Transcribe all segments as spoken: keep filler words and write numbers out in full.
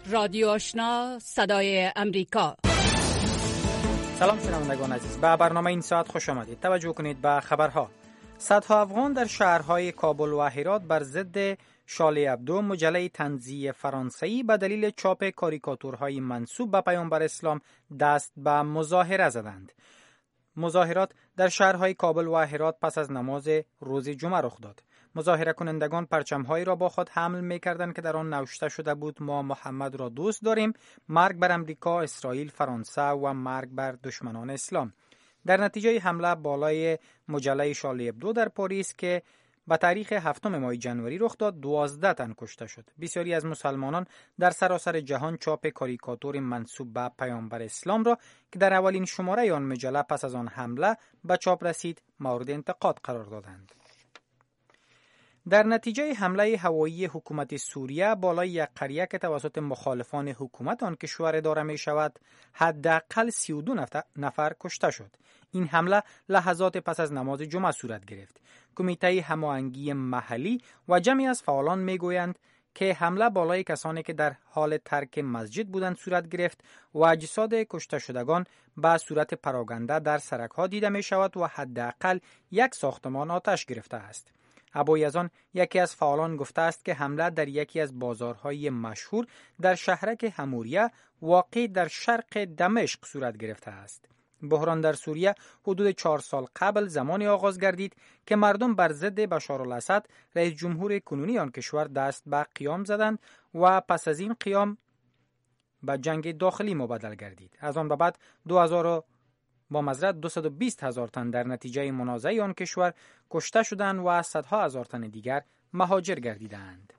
رادیو آشنا صدای امریکا. سلام شنوندگان عزیز، به برنامه این ساعت خوش آمدید. توجه کنید به خبرها. صدها افغان در شهرهای کابل و هرات بر ضد شارلی ابدو، مجله طنزی فرانسوی، به دلیل چاپ کاریکاتورهای منسوب به پیامبر اسلام دست به مظاهره زدند. مظاهرات در شهرهای کابل و هرات پس از نماز روز جمعه رخ داد. مظاهره کنندگان پرچم‌هایی را با خود حمل می‌کردند که در آن نوشته شده بود: ما محمد را دوست داریم، مرگ بر امریکا، اسرائیل، فرانسه و مرگ بر دشمنان اسلام. در نتیجه حمله بالای مجله شارلی ابدو در پاریس که به تاریخ هفتم ماه جنوری رخ داد، دوازده تن کشته شد. بسیاری از مسلمانان در سراسر جهان چاپ کاریکاتور منسوب به پیامبر اسلام را که در اولین شماره آن مجله پس از آن حمله به چاپ رسید مورد انتقاد قرار دادند. در نتیجه حمله هوایی حکومت سوریه بالای یک قریه که توسط مخالفان حکومت آن کشور اداره می شود، حداقل سی و دو نفر کشته شد. این حمله لحظات پس از نماز جمعه صورت گرفت. کمیته هماهنگی محلی و جمعی از فعالان می گویند که حمله بالای کسانی که در حال ترک مسجد بودند صورت گرفت و اجساد کشته شدگان به صورت پراکنده در سرک‌ها دیده می شود و حداقل یک ساختمان آتش گرفته است. ابو یزان یکی از فعالان گفته است که حمله در یکی از بازارهای مشهور در شهرک هموریه واقع در شرق دمشق صورت گرفته است. بحران در سوریه حدود چهار سال قبل زمانی آغاز گردید که مردم بر ضد بشارالاسد رئیس جمهور کنونی آن کشور دست به قیام زدند و پس از این قیام به جنگ داخلی مبدل گردید. از آن به بعد دو هزار با مزرعه دویست و بیست هزار تن در نتیجه منازعه آن کشور کشته شدند و صدها هزار تن دیگر مهاجر گردیدند.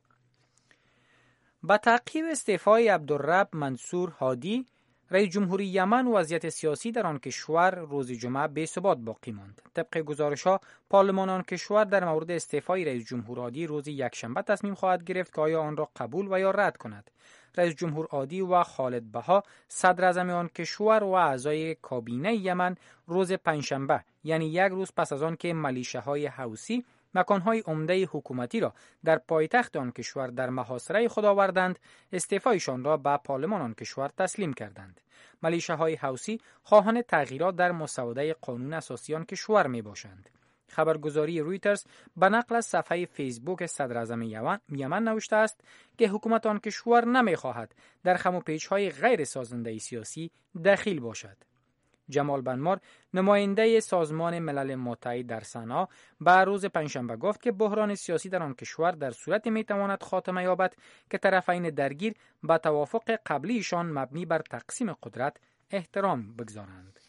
با تعقیب استعفای عبدالرب منصور هادی، رئیس جمهوری یمن، وضعیت سیاسی در آن کشور روز جمعه بی ثبات باقی ماند. طبق گزارش‌ها پارلمان آن کشور در مورد استعفای رئیس جمهور هادی روز یکشنبه تصمیم خواهد گرفت که آیا آن را قبول و یا رد کند. رئیس جمهور هادی و خالد بها، صدر اعظم آن کشور و اعضای کابینه یمن، روز پنجشنبه یعنی یک روز پس از آن که ملیشه‌های حوثی مکانهای عمده حکومتی را در پایتخت آن کشور در محاصره خود آوردند، استعفایشان را به پارلمان آن کشور تسلیم کردند. ملیشه‌های حوثی خواهان تغییرات در مسوده قانون اساسی آن کشور می باشند. خبرگزاری رویترز به نقل از صفحه فیسبوک صدر اعظم یمن نوشته است که حکومت آن کشور نمی خواهد در خم و پیچ‌های غیر سازنده سیاسی دخیل باشد. جمال بنمار، نماینده سازمان ملل متحد در صنعا، به روز پنجشنبه گفت که بحران سیاسی در آن کشور در صورتی میتواند خاتمه یابد که طرفین درگیر به توافق قبلیشان مبنی بر تقسیم قدرت احترام بگذارند.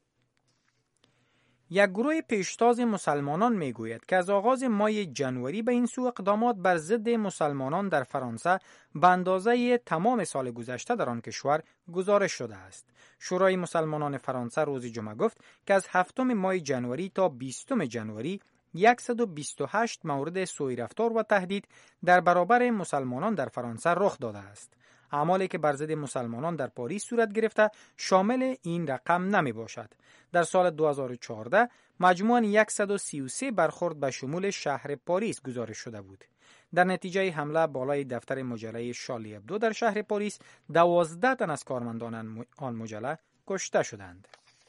یک گروه پیشتاز مسلمانان میگوید که از آغاز ماه جنوری به این سو اقدامات بر ضد مسلمانان در فرانسه به اندازه تمام سال گذشته در آن کشور گزارش شده است. شورای مسلمانان فرانسه روز جمعه گفت که از هفتم ماه جنوری تا بیستم جنوری صد و بیست و هشت مورد سوء رفتار و تهدید در برابر مسلمانان در فرانسه رخ داده است. اعمالی که بر ضد مسلمانان در پاریس صورت گرفته شامل این رقم نمی باشد. در سال دو هزار و چهارده مجموعاً صد و سی و سه برخورد به شمول شهر پاریس گزارش شده بود. در نتیجه حمله بالای دفتر مجله شارلی ابدو در شهر پاریس، دوازده تن از کارمندان آن مجله کشته شدند.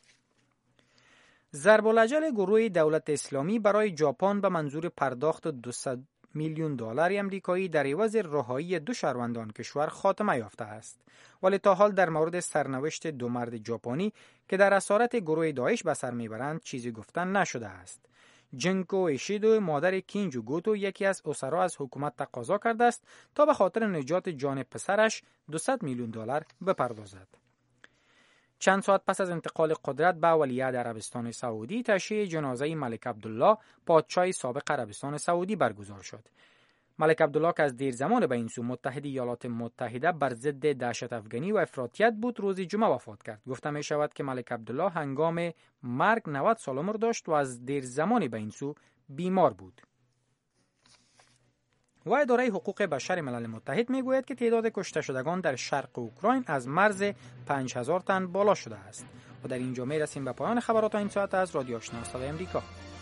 ضرب الاجل گروه دولت اسلامی برای ژاپن به منظور پرداخت دویست میلیون دلار امریکایی در عوض رهایی دو شهروندان کشور خاتمه یافته است. ولی تا حال در مورد سرنوشت دو مرد ژاپنی که در اسارت گروه داعش به سر میبرند چیزی گفتن نشده است. جنکو ایشیدو، مادر کینجو گوتو، یکی از اسرا از حکومت تقاضا کرده است تا به خاطر نجات جان پسرش دویست میلیون دلار بپردازد. چند ساعت پس از انتقال قدرت به ولیعهد عربستان سعودی، تشییع جنازه ملک عبدالله، پادشاه سابق عربستان سعودی برگزار شد. ملک عبدالله که از دیر زمان به این سو متحد ایالات متحده بر ضد دهشت افغانی و افراطیت بود، روز جمعه وفات کرد. گفته می شود که ملک عبدالله هنگام مرگ نود سال عمر داشت و از دیر زمانی به این سو بیمار بود. و اداره حقوق بشر ملل متحد می گوید که تعداد کشته شدگان در شرق اوکراین از مرز پنج هزار تن بالا شده است. و در اینجا می رسیم به پایان خبرات این ساعت از رادیو آشنا صدای امریکا.